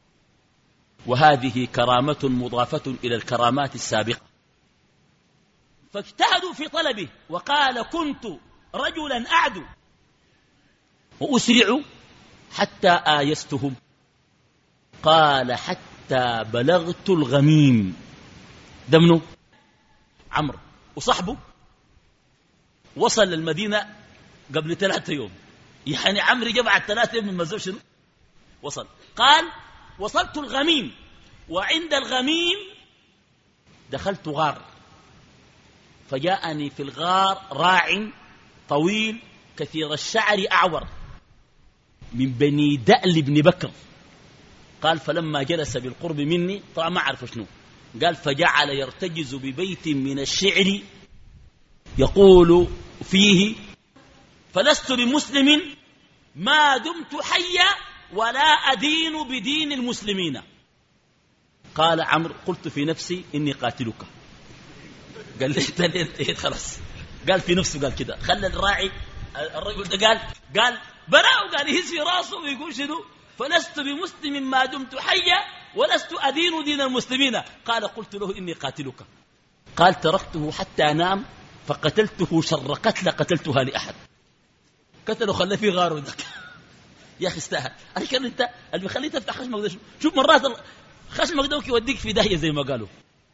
وهذه كرامة مضافة إلى الكرامات السابقة. فاجتهدوا في طلبه وقال كنت رجلا أعدو وأسرع حتى آيستهم. قال حتى بلغت الغميم. دمنه عمرو وصحبه وصل للمدينة قبل ثلاثة يوم. يعني عمرو جمع الثلاثة يوم من مزوج شنو وصل. قال وصلت الغميم وعند الغميم دخلت غار فجاءني في الغار راع طويل كثير الشعر أعور من بني دأل بن بكر. قال فلما جلس بالقرب مني طبعا ما أعرف شنو قال فجعل يرتجز ببيت من الشعر يقول فيه فلست بمسلم ما دمت حيا ولا أدين بدين المسلمين. قال عمرو قلت في نفسي إني قاتلك. قال لي انت خلاص. قال في نفسه قال كده خلى الراعي الرجل ده قال قال براء قال يهز في راسه ويقول شنو فلست بمسلم ما دمت حيا ولست أدين دين المسلمين. قال قلت له إني قاتلك. قال تركته حتى نام فقتلته شر قتل قتلتها لأحد. قتله خلاه في غاره ذاك. يا أخي استاهل. أنا كان أنت اللي بيخليه تفتح خشمك ده. شوف مرات خشمك ده يوديك في داهية زي ما قالوا.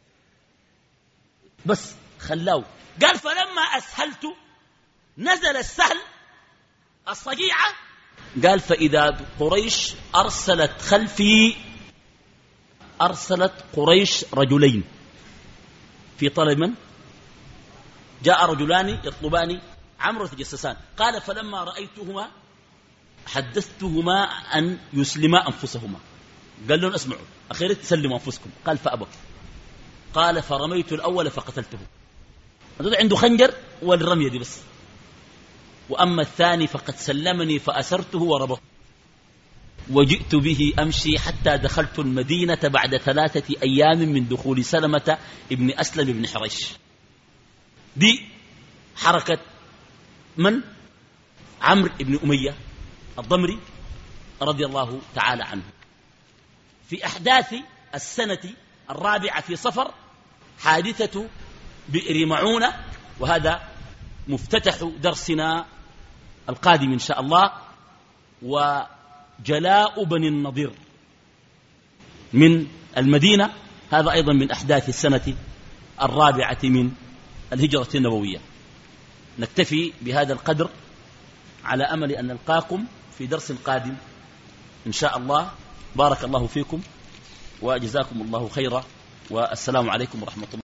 بس خلاه. قال فلما أسهلت نزل السهل الصقيعة. قال فإذا قريش أرسلت خلفي أرسلت قريش رجلين في طلب من؟ جاء رجلان يطلبان عمرو تجسسان. قال فلما رأيتهما حدثتهما أن يسلما أنفسهما. قال لهم اسمعوا أخيرا تسلموا أنفسكم. قال فأبوا. قال فرميت الأول فقتلته. عنده خنجر والرمية دي بس. وأما الثاني فقد سلمني فأسرته وربطه وجئت به أمشي حتى دخلت المدينة بعد ثلاثة أيام من دخول سلمة ابن أسلم بن حريش. دي حركة من؟ عمرو بن أمية الضمري رضي الله تعالى عنه. في أحداث السنة الرابعة في صفر حادثة بئر معونة. وهذا مفتتح درسنا القادم إن شاء الله. وجلاء بني النضير من المدينة هذا أيضا من أحداث السنة الرابعة من الهجرة النبوية. نكتفي بهذا القدر على أمل أن نلقاكم في درس قادم إن شاء الله. بارك الله فيكم وجزاكم الله خيرا والسلام عليكم ورحمة الله.